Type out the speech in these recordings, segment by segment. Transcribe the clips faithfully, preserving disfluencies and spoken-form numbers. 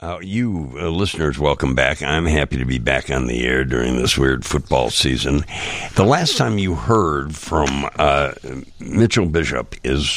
Uh, you uh, listeners, welcome back. I'm happy to be back on the air during this weird football season. The last time you heard from uh, Mitchell Bishop is,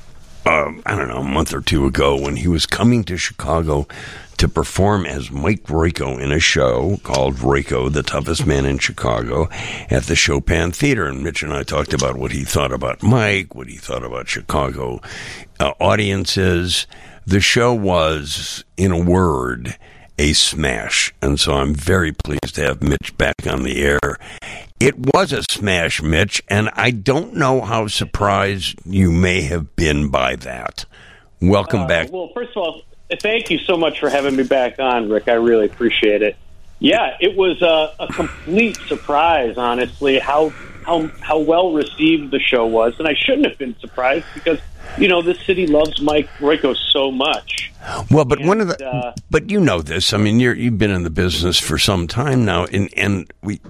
uh, I don't know, a month or two ago when he was coming to Chicago to perform as Mike Royko in a show called Royko, the Toughest Man in Chicago, at the Chopin Theater. And Mitch and I talked about what he thought about Mike, what he thought about Chicago uh, audiences. The show was, in a word, a smash. And so I'm very pleased to have Mitch back on the air. It was a smash, Mitch, and I don't know how surprised you may have been by that. Welcome uh, back. Well, first of all, thank you so much for having me back on, Rick. I really appreciate it. Yeah, it was a, a complete surprise, honestly, how how how well received the show was. And I shouldn't have been surprised because, you know, this city loves Mike Royko so much. Well, but and, one of the, uh, but you know this. I mean, you're, you've been in the business for some time now, and and we,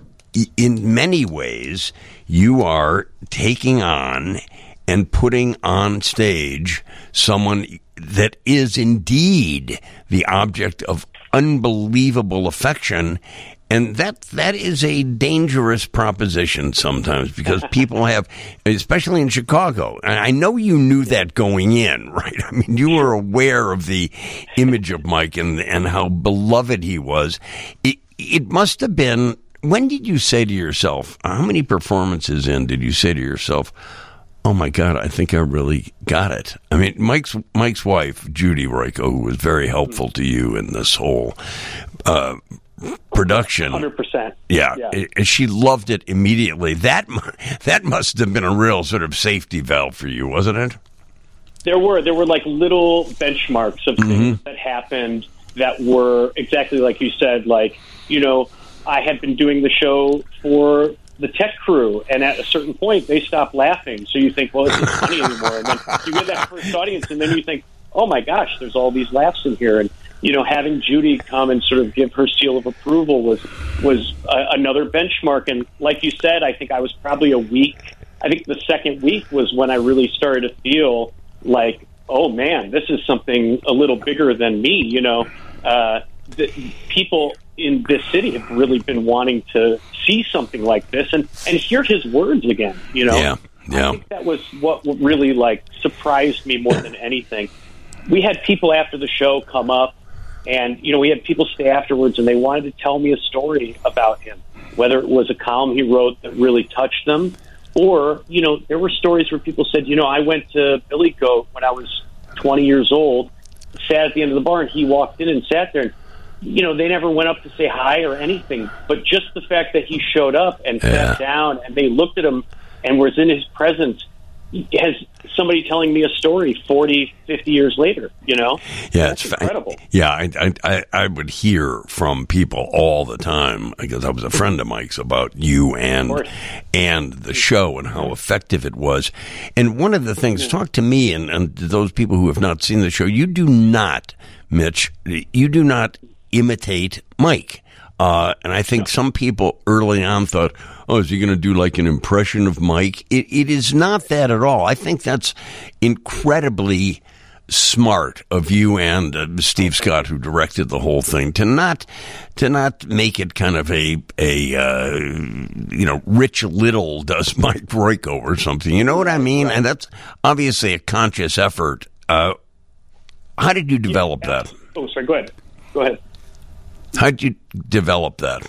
in many ways, you are taking on and putting on stage someone that is indeed the object of unbelievable affection. And that that is a dangerous proposition sometimes because people have, especially in Chicago, and I know you knew that going in, right? I mean, you were aware of the image of Mike and, and how beloved he was. It, it must have been, when did you say to yourself, how many performances in did you say to yourself, oh my God, I think I really got it? I mean, Mike's Mike's wife, Judy Royko, who was very helpful to you in this whole uh production. one hundred percent. Yeah, yeah. It, she loved it immediately. That that must have been a real sort of safety valve for you, wasn't it? There were. There were like little benchmarks of mm-hmm. things that happened that were exactly like you said. Like, you know, I had been doing the show for the tech crew, and at a certain point, they stopped laughing. So you think, well, it's not funny anymore. And then you get that first audience, and then you think, oh my gosh, there's all these laughs in here. And you know, having Judy come and sort of give her seal of approval was was uh, another benchmark. And like you said, I think I was probably a week. I think the second week was when I really started to feel like, oh man, this is something a little bigger than me. You know, uh, the people in this city have really been wanting to see something like this and, and hear his words again. You know, yeah, yeah. I think that was what really like surprised me more than anything. We had people after the show come up. And, you know, we had people stay afterwards, and they wanted to tell me a story about him, whether it was a column he wrote that really touched them, or, you know, there were stories where people said, you know, I went to Billy Goat when I was twenty years old, sat at the end of the bar, and he walked in and sat there. And, you know, they never went up to say hi or anything, but just the fact that he showed up and yeah. sat down, and they looked at him and was in his presence, has somebody telling me a story forty, fifty years later, you know? Yeah, That's it's incredible. Yeah, I, I I would hear from people all the time, because I was a friend of Mike's, about you and and the show and how effective it was. And one of the things, talk to me and, and those people who have not seen the show, you do not, Mitch, you do not imitate Mike. Uh, and I think some people early on thought, oh, is he going to do like an impression of Mike? It, it is not that at all. I think that's incredibly smart of you and uh, Steve Scott, who directed the whole thing, to not to not make it kind of a a uh, you know, Rich Little does Mike Royko or something. You know what I mean? And that's obviously a conscious effort. Uh, how did you develop yeah. that? Oh, sorry. Go ahead. Go ahead. How did you develop that?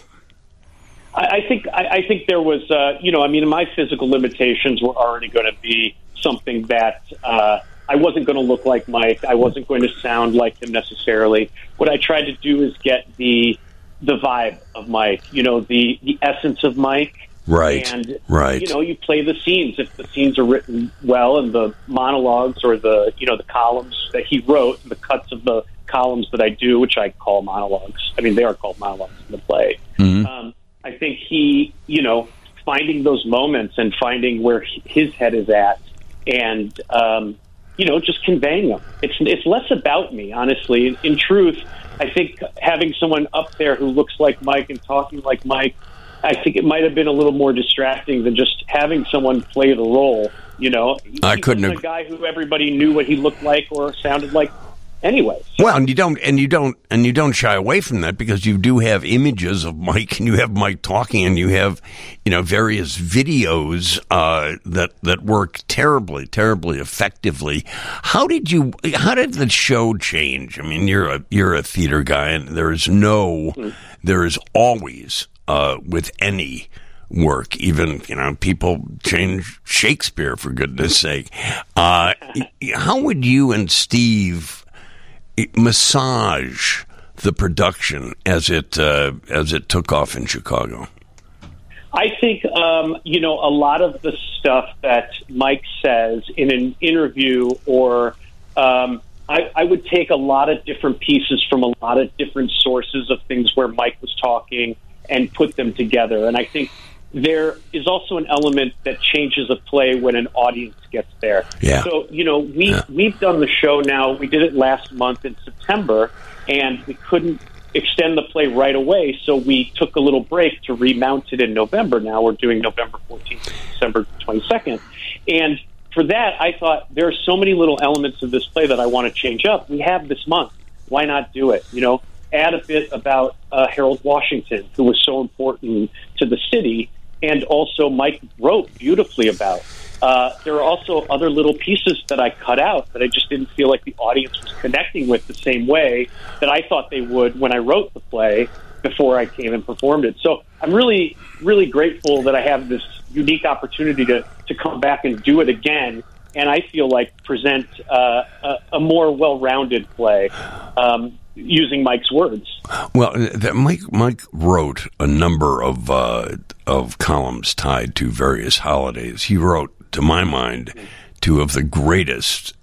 I, I think I, I think there was, uh, you know, I mean, my physical limitations were already going to be something that uh, I wasn't going to look like Mike. I wasn't going to sound like him necessarily. What I tried to do is get the the vibe of Mike, you know, the, the essence of Mike. Right, and, right. You know, you play the scenes. If the scenes are written well and the monologues or the, you know, the columns that he wrote, the cuts of the columns that I do, which I call monologues. I mean, they are called monologues in the play. Mm-hmm. Um, I think he, you know, finding those moments and finding where his head is at and, um, you know, just conveying them. It's, it's less about me, honestly. In, in truth, I think having someone up there who looks like Mike and talking like Mike, I think it might have been a little more distracting than just having someone play the role, you know. I he couldn't wasn't have... a guy who everybody knew what he looked like or sounded like. anyway. So, well, and you don't, and you don't, and you don't shy away from that because you do have images of Mike, and you have Mike talking, and you have, you know, various videos uh, that that work terribly, terribly effectively. How did you? How did the show change? I mean, you're a you're a theater guy, and there is no, mm-hmm. there is always uh, with any work, even, you know, people change Shakespeare, for goodness sake. Uh, how would you and Steve massage the production as it uh, as it took off in Chicago? I think, um, you know, a lot of the stuff that Mike says in an interview, or um, I, I would take a lot of different pieces from a lot of different sources of things where Mike was talking and put them together. And I think there is also an element that changes a play when an audience gets there. Yeah. So, you know, we, yeah. we've done the show now. We did it last month in September, and we couldn't extend the play right away, so we took a little break to remount it in November. Now we're doing November fourteenth and December twenty-second. And for that, I thought, there are so many little elements of this play that I want to change up. We have this month. Why not do it? You know, add a bit about uh, Harold Washington, who was so important to the city, and also Mike wrote beautifully about. Uh, there are also other little pieces that I cut out that I just didn't feel like the audience was connecting with the same way that I thought they would when I wrote the play before I came and performed it. So I'm really, really grateful that I have this unique opportunity to, to come back and do it again, and I feel like present uh, a, a more well-rounded play. Um, using Mike's words. Well, that Mike Mike wrote a number of uh, of columns tied to various holidays. He wrote, to my mind, two of the greatest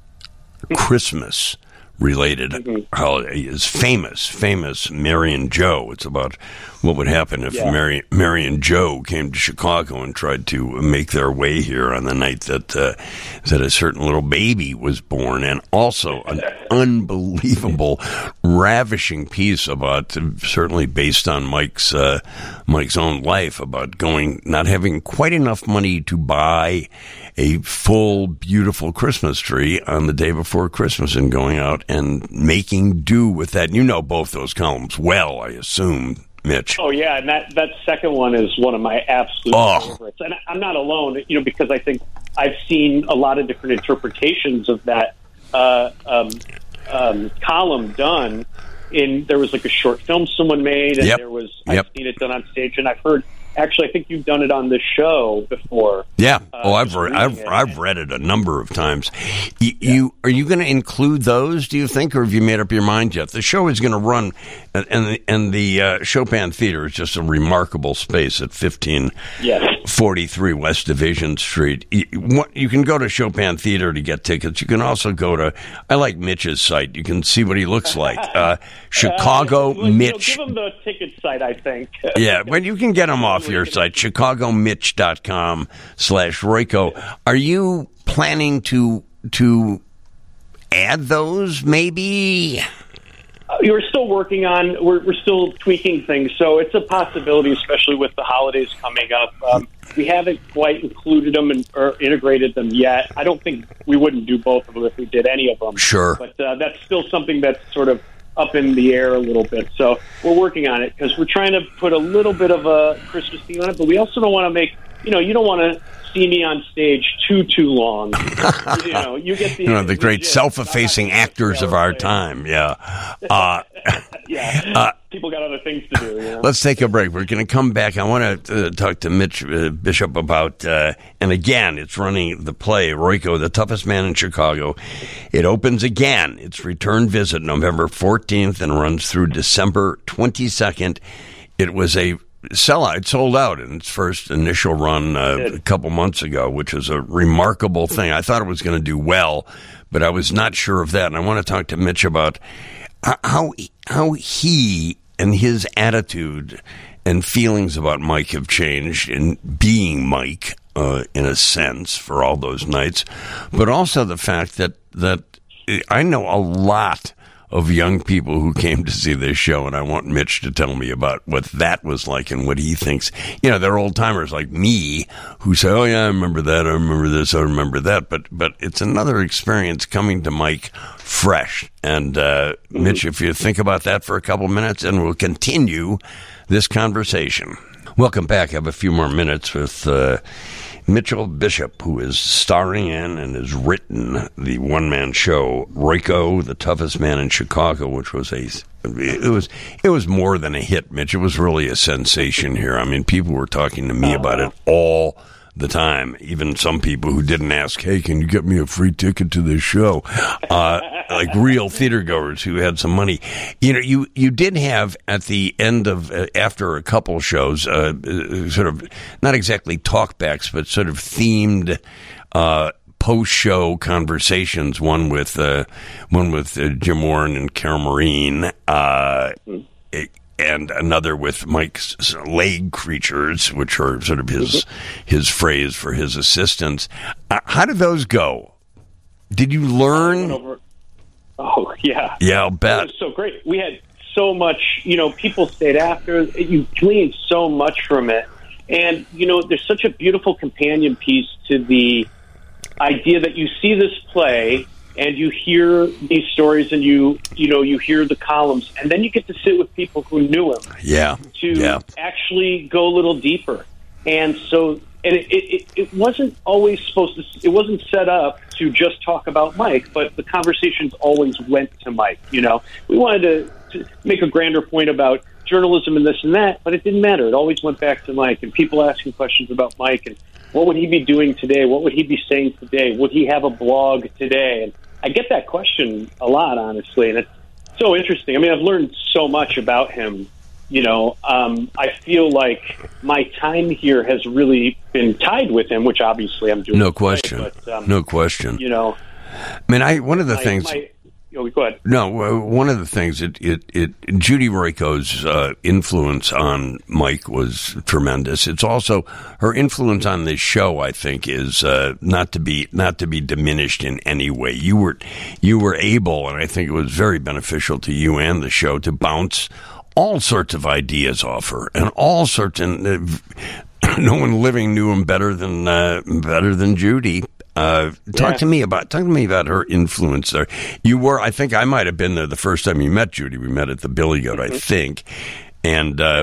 Christmas related mm-hmm. holiday is famous, famous Mary and Joe. It's about what would happen if yeah. Mary, Mary and Joe came to Chicago and tried to make their way here on the night that uh, that a certain little baby was born, and also an unbelievable, ravishing piece about, certainly based on Mike's uh, Mike's own life, about going, not having quite enough money to buy a full, beautiful Christmas tree on the day before Christmas and going out and making do with that. You know both those columns well, I assume, Mitch. Oh, yeah, and that, that second one is one of my absolute oh. favorites. And I'm not alone, you know, because I think I've seen a lot of different interpretations of that uh, um, um, column done. In there was like a short film someone made, and yep. there was yep. I've seen it done on stage, and I've heard. Actually, I think you've done it on the show before. Yeah. Uh, oh, I've re- I've, I've read it a number of times. You, yeah. you are you going to include those? Do you think, or have you made up your mind yet? The show is going to run, and the, and the uh, Chopin Theater is just a remarkable space at fifteen forty-three yes. West Division Street. You, what, you can go to Chopin Theater to get tickets. You can also go to. I like Mitch's site. You can see what he looks like. Uh, Chicago uh, well, Mitch. You know, give him the ticket site, I think. Yeah, but you can get them off your site, chicago mitch dot com slash Royko. Are you planning to to add those, maybe? Uh, we're still working on, we're, we're still tweaking things, so it's a possibility, especially with the holidays coming up. Um, we haven't quite included them and, or integrated them yet. I don't think we wouldn't do both of them if we did any of them. Sure. But uh, that's still something that's sort of up in the air a little bit. So we're working on it because we're trying to put a little bit of a Christmas theme on it, but we also don't want to make, you know, you don't want to see me on stage too, too long. you know, you get the, you know, the great self-effacing actors of our time. Yeah. Uh, yeah. Uh, People got other things to do. You know? Let's take a break. We're going to come back. I want to uh, talk to Mitch uh, Bishop about, uh, and again, it's running the play, Royko, The Toughest Man in Chicago. It opens again. Its return visit November fourteenth and runs through December twenty-second. It was a sellout. It sold out in its first initial run uh, a couple months ago, which is a remarkable thing. I thought it was going to do well, but I was not sure of that. And I want to talk to Mitch about how how he and his attitude and feelings about Mike have changed in being Mike, uh, in a sense, for all those nights, but also the fact that that I know a lot of young people who came to see this show, and I want Mitch to tell me about what that was like and what he thinks. You know, they're old timers like me who say, "Oh yeah, I remember that. I remember this. I remember that." But but it's another experience coming to Mike fresh. And uh, mm-hmm. Mitch, if you think about that for a couple minutes, and we'll continue this conversation. Welcome back. I have a few more minutes with Uh, Mitchell Bishop, who is starring in and has written the one-man show Royko, the Toughest Man in Chicago, which was a it was it was more than a hit, Mitch. It was really a sensation here. I mean, people were talking to me about it all the time. Even some people who didn't ask, "Hey, can you get me a free ticket to this show?" Uh, like real theater goers who had some money. You know, you, you did have at the end of, uh, after a couple shows, uh, sort of, not exactly talkbacks, but sort of themed, uh, post-show conversations, one with, uh, one with uh, Jim Warren and Carol Marine, uh, it, and another with Mike's leg creatures, which are sort of his, his phrase for his assistants. Uh, how did those go? Did you learn? Oh, yeah. Yeah, I'll bet. It was so great. We had so much, you know, people stayed after. You gleaned so much from it. And, you know, there's such a beautiful companion piece to the idea that you see this play and you hear these stories and you, you know, you hear the columns. And then you get to sit with people who knew him. Yeah. To yeah. actually go a little deeper. And so... And it, it, it wasn't always supposed to, it wasn't set up to just talk about Mike, but the conversations always went to Mike, you know. We wanted to, to make a grander point about journalism and this and that, but it didn't matter. It always went back to Mike, and people asking questions about Mike, and what would he be doing today? What would he be saying today? Would he have a blog today? And I get that question a lot, honestly, and it's so interesting. I mean, I've learned so much about him. You know, um, I feel like my time here has really been tied with him, which obviously I'm doing. No question. Right, but, um, no question. You know, I mean, I one of the my, things. My, oh, go ahead. No, one of the things it it, it Judy Royko's uh, influence on Mike was tremendous. It's also her influence on this show. I think is uh, not to be not to be diminished in any way. You were you were able, and I think it was very beneficial to you and the show to bounce all sorts of ideas off her, and all sorts. And uh, no one living knew him better than uh, better than Judy. Uh, talk yeah. to me about talk to me about her influence there. You were, I think, I might have been there the first time you met Judy. We met at the Billy Goat, mm-hmm. I think, and uh,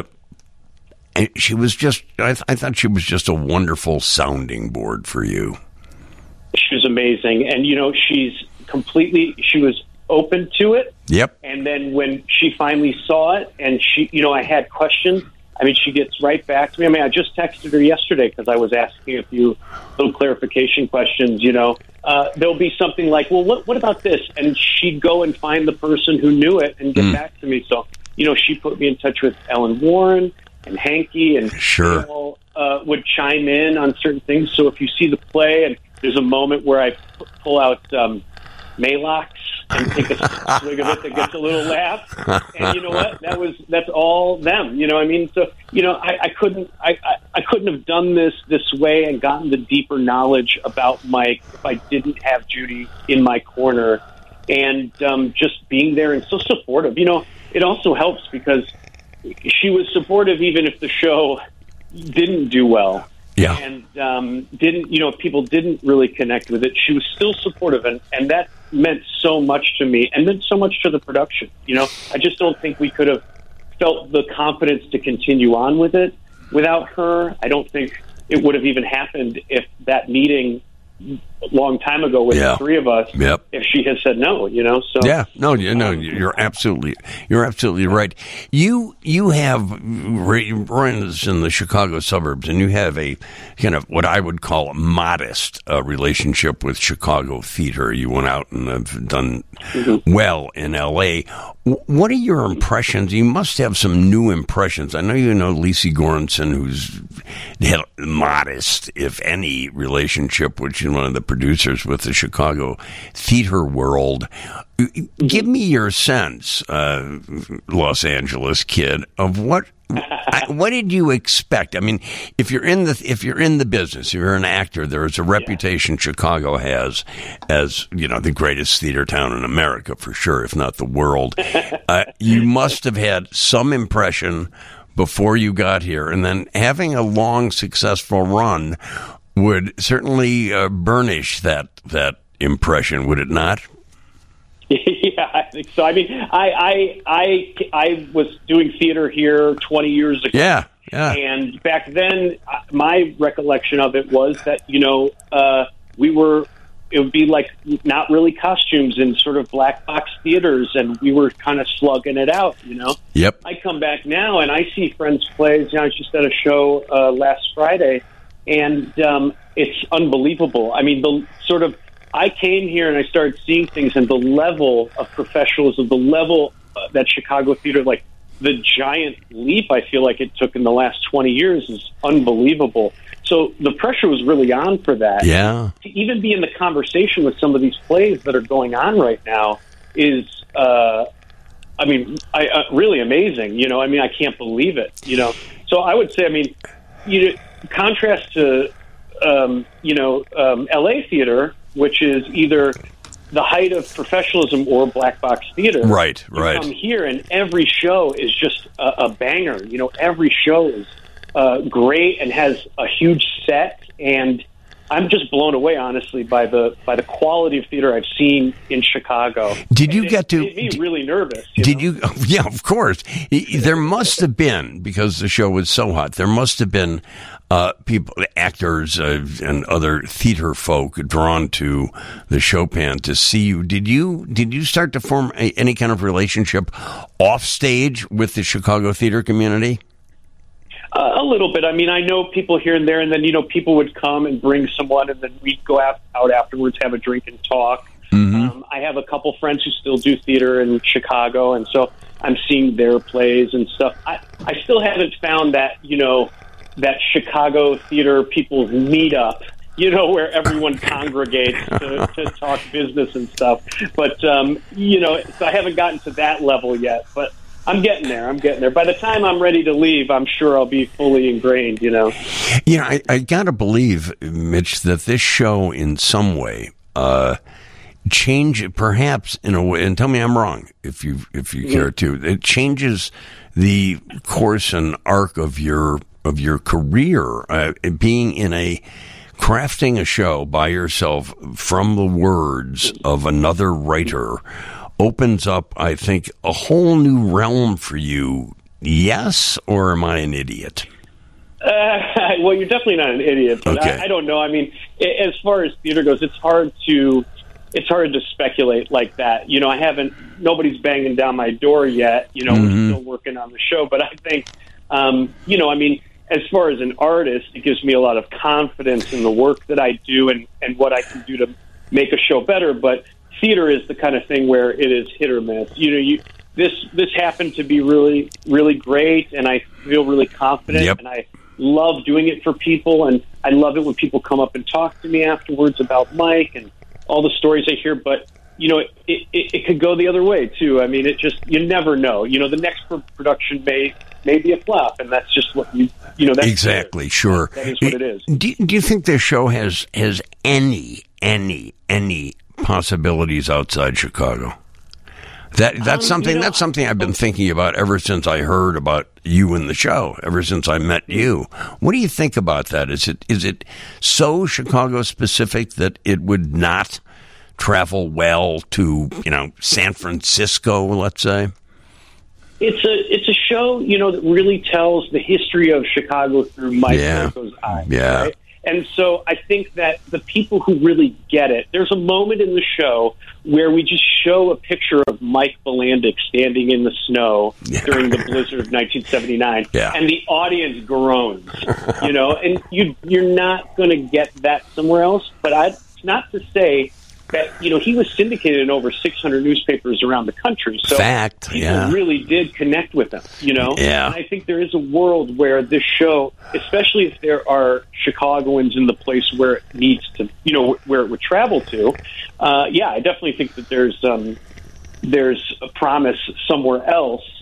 and she was just. I, th- I thought she was just a wonderful sounding board for you. She was amazing, and you know, she's completely. She was open to it. Yep. And then when she finally saw it, and she, you know, I had questions. I mean, she gets right back to me. I mean, I just texted her yesterday because I was asking a few little clarification questions. You know, uh, there'll be something like, "Well, what, what about this?" And she'd go and find the person who knew it and get mm. back to me. So, you know, she put me in touch with Ellen Warren and Hanky, and sure. they all uh, would chime in on certain things. So if you see the play, and there's a moment where I p- pull out um, Maalox and take a swig of it that gets a little laugh. And you know what? That was that's all them. You know what I mean? So, you know, I, I couldn't I, I, I couldn't have done this this way and gotten the deeper knowledge about Mike if I didn't have Judy in my corner and um, just being there and so supportive. You know, it also helps because she was supportive even if the show didn't do well. Yeah. And um, didn't, you know, people didn't really connect with it. She was still supportive, and, and that meant so much to me and meant so much to the production. You know, I just don't think we could have felt the confidence to continue on with it without her. I don't think it would have even happened if that meeting a long time ago with yeah. the three of us, yep. if she had said no, you know. So yeah, no, you no, you're absolutely, you're absolutely right. You you have runs in the Chicago suburbs, and you have a kind of what I would call a modest uh, relationship with Chicago theater. You went out and have done mm-hmm. well in L A. What are your impressions? You must have some new impressions. I know you know Lisi Goranson, who's had modest, if any, relationship with one of the producers with the Chicago theater world. Give me your sense, uh, Los Angeles kid, of what I, what did you expect? I mean, if you're in the if you're in the business, if you're an actor, there is a reputation yeah. Chicago has as, you know, the greatest theater town in America for sure, if not the world. uh, you must have had some impression before you got here, and then having a long, successful run would certainly uh, burnish that that impression, would it not? Yeah, I think so. I mean, I, I I I was doing theater here twenty years ago. Yeah, yeah. And back then, my recollection of it was that, you know, uh, we were, it would be like not really costumes in sort of black box theaters, and we were kind of slugging it out, you know? Yep. I come back now, and I see friends' plays. You know, I was just at a show uh, last Friday, and um, it's unbelievable. I mean, the sort of, I came here and I started seeing things, and the level of professionalism, the level uh, that Chicago theater, like the giant leap I feel like it took in the last twenty years is unbelievable. So the pressure was really on for that. Yeah. To even be in the conversation with some of these plays that are going on right now is, uh, I mean, I, uh, really amazing. You know, I mean, I can't believe it, you know. So I would say, I mean, you know, contrast to, um, you know, um, L A theater, which is either the height of professionalism or black box theater. Right, you right. come here, and every show is just a, a banger. You know, every show is uh, great and has a huge set, and I'm just blown away, honestly, by the by the quality of theater I've seen in Chicago. Did you and get it to? Made me did, really nervous. You did know? you? Yeah, of course. There must have been, because the show was so hot. There must have been uh, people, actors, uh, and other theater folk drawn to the Chopin to see you. Did you? Did you start to form a, any kind of relationship off stage with the Chicago theater community? Uh, a little bit. I mean, I know people here and there, and then, you know, people would come and bring someone, and then we'd go out, out afterwards, have a drink and talk. Mm-hmm. Um, I have a couple friends who still do theater in Chicago, and so I'm seeing their plays and stuff. I, I still haven't found that, you know, that Chicago theater people's meetup, you know, where everyone congregates to, to talk business and stuff. But, um, you know, so I haven't gotten to that level yet, but I'm getting there. I'm getting there. By the time I'm ready to leave, I'm sure I'll be fully ingrained, you know. You know, I, I got to believe, Mitch, that this show in some way uh, change, perhaps in a way, and tell me I'm wrong if you if you mm-hmm. care to, it changes the course and arc of your of your career, uh, being in a crafting a show by yourself from the words of another writer opens up, I think, a whole new realm for you. Yes, or am I an idiot? Uh, well, you're definitely not an idiot, but okay. I, I don't know. I mean, as far as theater goes, it's hard to it's hard to speculate like that. You know, I haven't. Nobody's banging down my door yet. You know, mm-hmm. we're still working on the show, but I think, um, you know, I mean, as far as an artist, it gives me a lot of confidence in the work that I do and, and what I can do to make a show better. But theater is the kind of thing where it is hit or miss. You know, you this this happened to be really, really great, and I feel really confident, yep. and I love doing it for people, and I love it when people come up and talk to me afterwards about Mike and all the stories I hear. But, you know, it, it, it could go the other way, too. I mean, it just, you never know. You know, the next production may may be a flop, and that's just what you, you know, that's exactly, sure. That is what it is. Do, do you think this show has, has any, any, any possibilities outside Chicago? That that's um, something you know, that's something I've been thinking about ever since I heard about you in the show, ever since I met you. What do you think about that? Is it is it so Chicago specific that it would not travel well to, you know, San Francisco, let's say? It's a it's a show, you know, that really tells the history of Chicago through Mike yeah. Franco's eyes. Yeah. Right? And so I think that the people who really get it, there's a moment in the show where we just show a picture of Mike Volandic standing in the snow yeah. during the blizzard of nineteen seventy-nine, yeah. and the audience groans, you know, and you, you're not going to get that somewhere else. But I, it's not to say that, you know, he was syndicated in over six hundred newspapers around the country. So Fact, people yeah. really did connect with him, you know? Yeah. And I think there is a world where this show, especially if there are Chicagoans in the place where it needs to, you know, where it would travel to, uh, yeah, I definitely think that there's um, there's a promise somewhere else.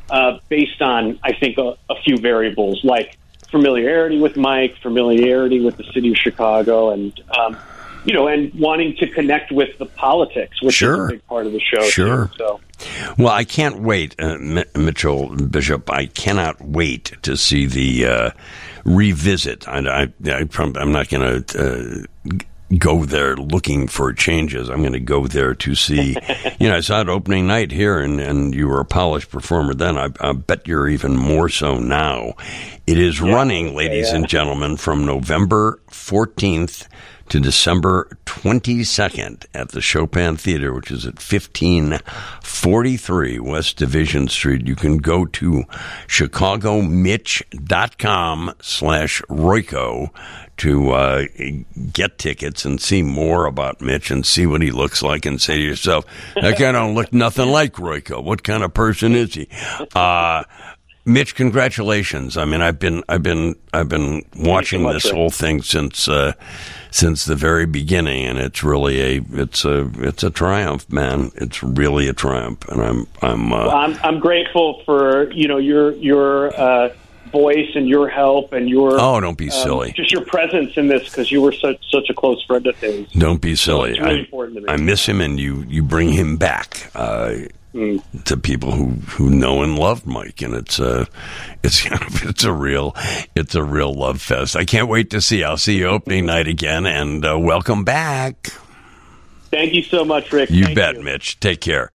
uh, based on, I think, a, a few variables like familiarity with Mike, familiarity with the city of Chicago, and um, you know, and wanting to connect with the politics, which sure. is a big part of the show. Sure. Too, so. Well, I can't wait, uh, M- Mitchell Bishop. I cannot wait to see the uh, revisit. I, I, I, I'm not going to uh, go there looking for changes. I'm going to go there to see. You know, I saw it opening night here, and, and you were a polished performer then. I, I bet you're even more so now. It is yeah, running, ladies yeah. and gentlemen, from November fourteenth to December twenty-second at the Chopin Theater, which is at fifteen forty-three West Division Street. You can go to chicagomitch.com slash Royko to uh, get tickets and see more about Mitch and see what he looks like and say to yourself, that guy don't look nothing like Royko. What kind of person is he? Uh, Mitch, congratulations. I mean, I've been, I've been, I've been watching so much, this Rick. whole thing since, uh, since the very beginning, and it's really a, it's a, it's a triumph, man. It's really a triumph, and I'm, I'm, uh, well, I'm, I'm grateful for you know your, your uh, voice and your help and your. Oh, don't be um, silly. Just your presence in this because you were such, such a close friend of his. Don't be silly. So it's really I, important to me. I miss him, and you, you bring him back. Uh, Mm. to people who, who know and love Mike, and it's a it's it's a real it's a real love fest. I can't wait to see. I'll see you opening night again, and uh, welcome back. Thank you so much, Rick. You Thank bet, you. Mitch. Take care.